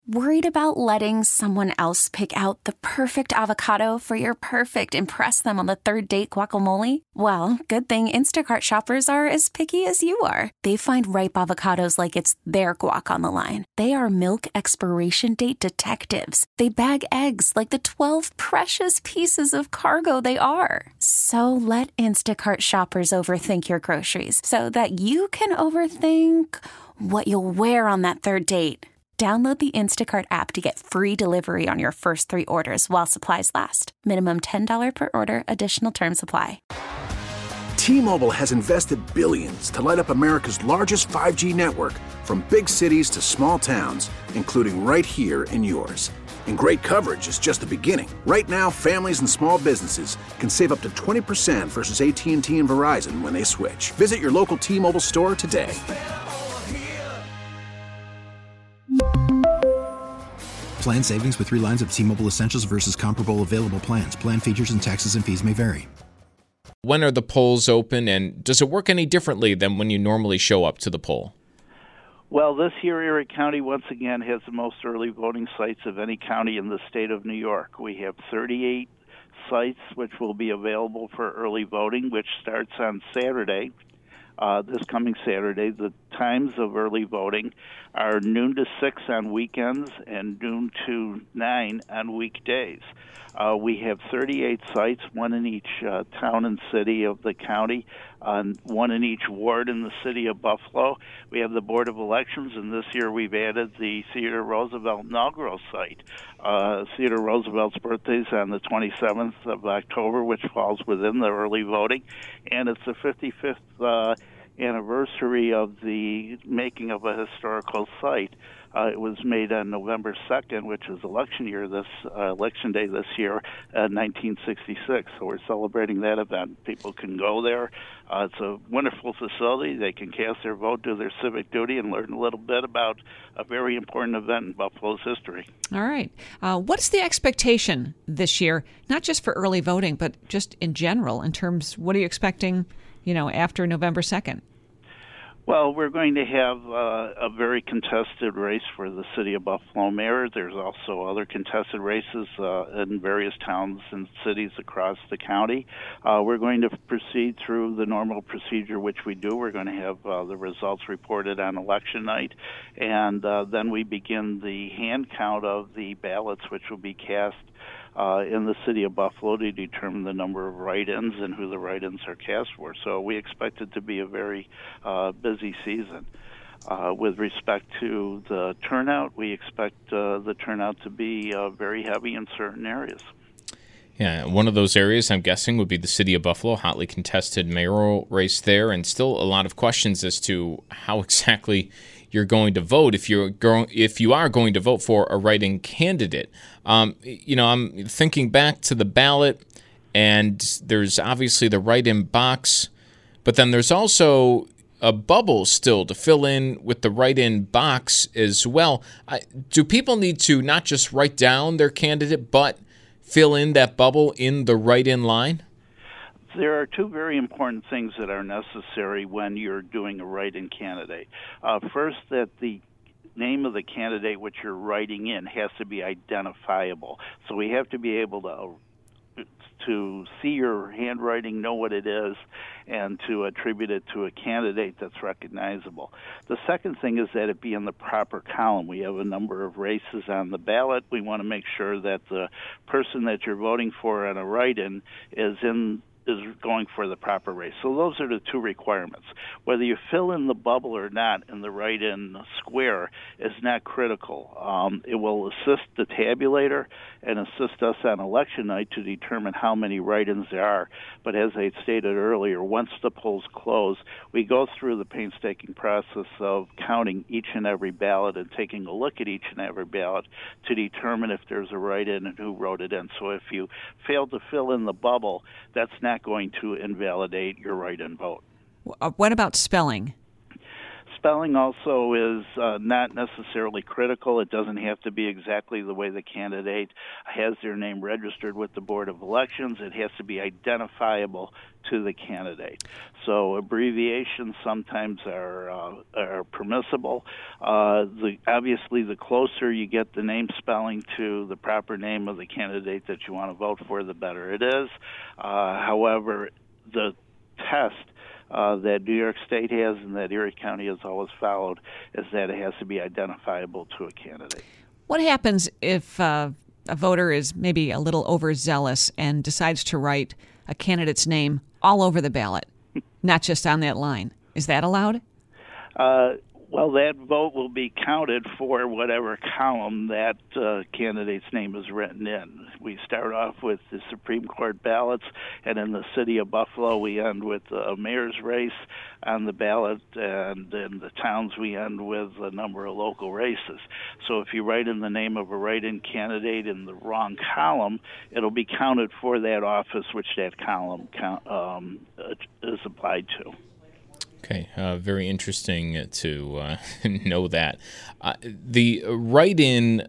Worried about letting someone else pick out the perfect avocado for your perfect impress them on the third date guacamole? Well, good thing Instacart shoppers are as picky as you are. They find ripe avocados like it's their guac on the line. They are milk expiration date detectives. They bag eggs like the 12 precious pieces of cargo they are. So let Instacart shoppers overthink your groceries so that you can overthink what you'll wear on that third date. Download the Instacart app to get free delivery on your first 3 orders while supplies last. Minimum $10 per order. Additional terms apply. T-Mobile has invested billions to light up America's largest 5G network, from big cities to small towns, including right here in yours. And great coverage is just the beginning. Right now, families and small businesses can save up to 20% versus AT&T and Verizon when they switch. Visit your local T-Mobile store today. Plan savings with 3 lines of T-Mobile Essentials versus comparable available plans. Plan features and taxes and fees may vary. When are the polls open, and does it work any differently than when you normally show up to the poll? Well, this year, Erie County, once again, has the most early voting sites of any county in the state of New York. We have 38 sites which will be available for early voting, which starts on Saturday. This coming Saturday. The times of early voting are noon to 6 on weekends and noon to 9 on weekdays. We have 38 sites, one in each town and city of the county, one in each ward in the city of Buffalo. We have the Board of Elections, and this year we've added the Theodore Roosevelt inaugural site. Theodore Roosevelt's birthday is on the 27th of October, which falls within the early voting, and it's the 55th anniversary of the making of a historical site. It was made on November 2nd, which is election day this year, 1966. So we're celebrating that event. People can go there. It's a wonderful facility. They can cast their vote, do their civic duty, and learn a little bit about a very important event in Buffalo's history. All right. What's the expectation this year, not just for early voting, but just in general, in terms, what are you expecting, after November 2nd? Well, we're going to have a very contested race for the city of Buffalo mayor. There's also other contested races in various towns and cities across the county. We're going to proceed through the normal procedure, which we do. We're going to have the results reported on election night, and then we begin the hand count of the ballots, which will be cast in the city of Buffalo to determine the number of write-ins and who the write-ins are cast for. So we expect it to be a very busy season. With respect to the turnout, we expect the turnout to be very heavy in certain areas. Yeah, one of those areas, I'm guessing, would be the city of Buffalo, hotly contested mayoral race there, and still a lot of questions as to how exactly you're going to vote if you are going to vote for a write-in candidate. I'm thinking back to the ballot, and there's obviously the write-in box, but then there's also a bubble still to fill in with the write-in box as well. Do people need to not just write down their candidate, but fill in that bubble in the write-in line? There are 2 very important things that are necessary when you're doing a write-in candidate. First, that the name of the candidate which you're writing in has to be identifiable. So we have to be able to see your handwriting, know what it is, and to attribute it to a candidate that's recognizable. The second thing is that it be in the proper column. We have a number of races on the ballot. We want to make sure that the person that you're voting for on a write-in is going for the proper race. So those are the 2 requirements. Whether you fill in the bubble or not in the write-in square is not critical. It will assist the tabulator and assist us on election night to determine how many write-ins there are. But as I stated earlier, once the polls close, we go through the painstaking process of counting each and every ballot and taking a look at each and every ballot to determine if there's a write-in and who wrote it in. So if you fail to fill in the bubble, that's not going to invalidate your write-in vote. What about spelling? spelling also is not necessarily critical. It doesn't have to be exactly the way the candidate has their name registered with the Board of Elections. It has to be identifiable to the candidate. So abbreviations sometimes are permissible. Obviously, the closer you get the name spelling to the proper name of the candidate that you want to vote for, the better it is. However, the test that New York State has and that Erie County has always followed is that it has to be identifiable to a candidate. What happens if a voter is maybe a little overzealous and decides to write a candidate's name all over the ballot, not just on that line? Is that allowed? Well, that vote will be counted for whatever column that candidate's name is written in. We start off with the Supreme Court ballots, and in the city of Buffalo, we end with a mayor's race on the ballot, and in the towns, we end with a number of local races. So if you write in the name of a write-in candidate in the wrong column, it'll be counted for that office which that column is applied to. Okay, very interesting to know that. The write-in,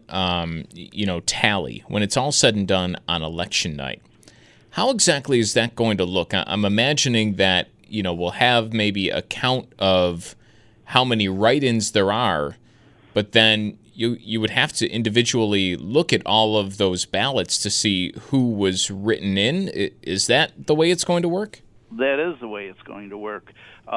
tally, when it's all said and done on election night, how exactly is that going to look? I'm imagining that, we'll have maybe a count of how many write-ins there are, but then you would have to individually look at all of those ballots to see who was written in. Is that the way it's going to work? That is the way it's going to work.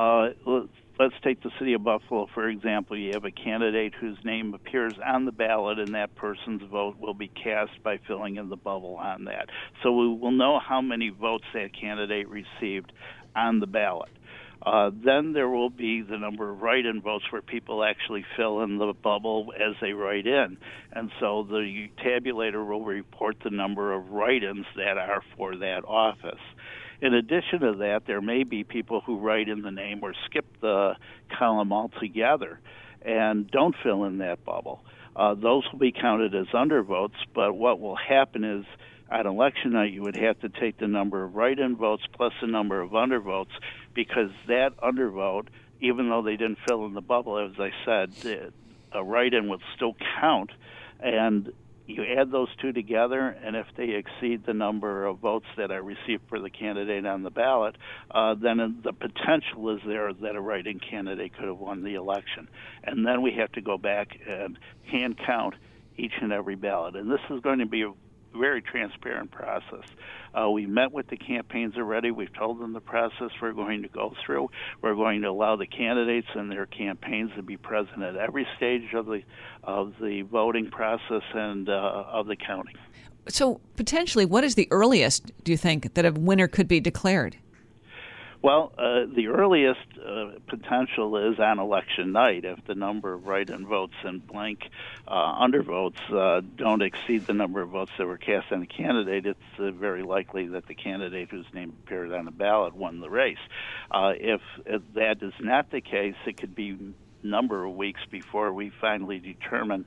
Let's take the city of Buffalo, for example. You have a candidate whose name appears on the ballot, and that person's vote will be cast by filling in the bubble on that. So we will know how many votes that candidate received on the ballot. Then there will be the number of write-in votes where people actually fill in the bubble as they write in. And so the tabulator will report the number of write-ins that are for that office. In addition to that, there may be people who write in the name or skip the column altogether and don't fill in that bubble. Those will be counted as undervotes, but what will happen is on election night you would have to take the number of write-in votes plus the number of undervotes, because that undervote, even though they didn't fill in the bubble, as I said, a write-in would still count, and you add those two together, and if they exceed the number of votes that are received for the candidate on the ballot, then the potential is there that a write-in candidate could have won the election. And then we have to go back and hand count each and every ballot. And this is going to be a very transparent process. We met with the campaigns already. We've told them the process we're going to go through. We're going to allow the candidates and their campaigns to be present at every stage of the voting process and of the counting. So potentially, what is the earliest, do you think, that a winner could be declared? Well, the earliest potential is on election night. If the number of write-in votes and blank undervotes don't exceed the number of votes that were cast on the candidate, it's very likely that the candidate whose name appeared on the ballot won the race. If that is not the case, it could be a number of weeks before we finally determine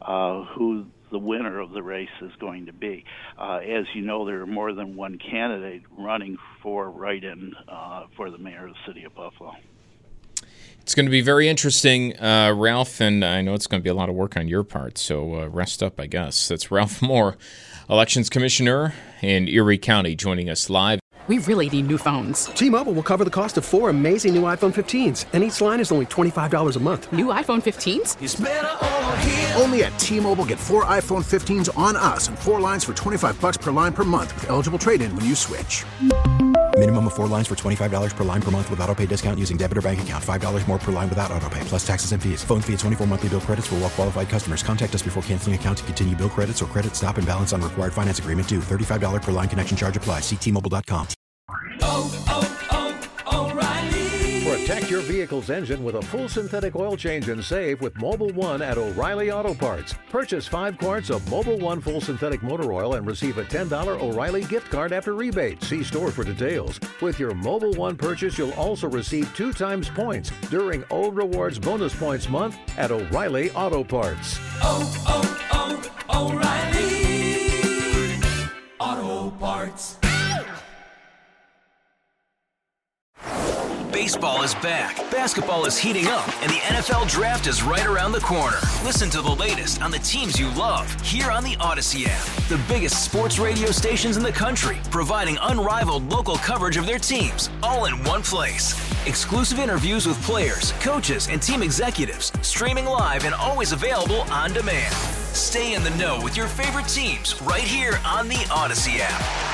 who the winner of the race is going to be. As you know, there are more than one candidate running for write-in for the mayor of the city of Buffalo. It's going to be very interesting, Ralph, and I know it's going to be a lot of work on your part, so rest up, I guess. That's Ralph Moore, Elections Commissioner in Erie County, joining us live. We really need new phones. T-Mobile will cover the cost of 4 amazing new iPhone 15s, and each line is only $25 a month. New iPhone 15s? It's better over here. Only at T-Mobile, get 4 iPhone 15s on us and 4 lines for $25 per line per month with eligible trade-in when you switch. Minimum of 4 lines for $25 per line per month with autopay discount using debit or bank account. $5 more per line without autopay, plus taxes and fees. Phone fee at 24 monthly bill credits for well-qualified customers. Contact us before canceling account to continue bill credits or credit stop and balance on required finance agreement due. $35 per line connection charge applies. See T-Mobile.com. O'Reilly. Protect your vehicle's engine with a full synthetic oil change and save with Mobil 1 at O'Reilly Auto Parts. Purchase 5 quarts of Mobil 1 full synthetic motor oil and receive a $10 O'Reilly gift card after rebate. See store for details. With your Mobil 1 purchase, you'll also receive 2 times points during O Rewards Bonus Points Month at O'Reilly Auto Parts. O'Reilly Auto Parts. Baseball is back, basketball is heating up, and the NFL Draft is right around the corner. Listen to the latest on the teams you love here on the Odyssey app. The biggest sports radio stations in the country, providing unrivaled local coverage of their teams, all in one place. Exclusive interviews with players, coaches, and team executives, streaming live and always available on demand. Stay in the know with your favorite teams right here on the Odyssey app.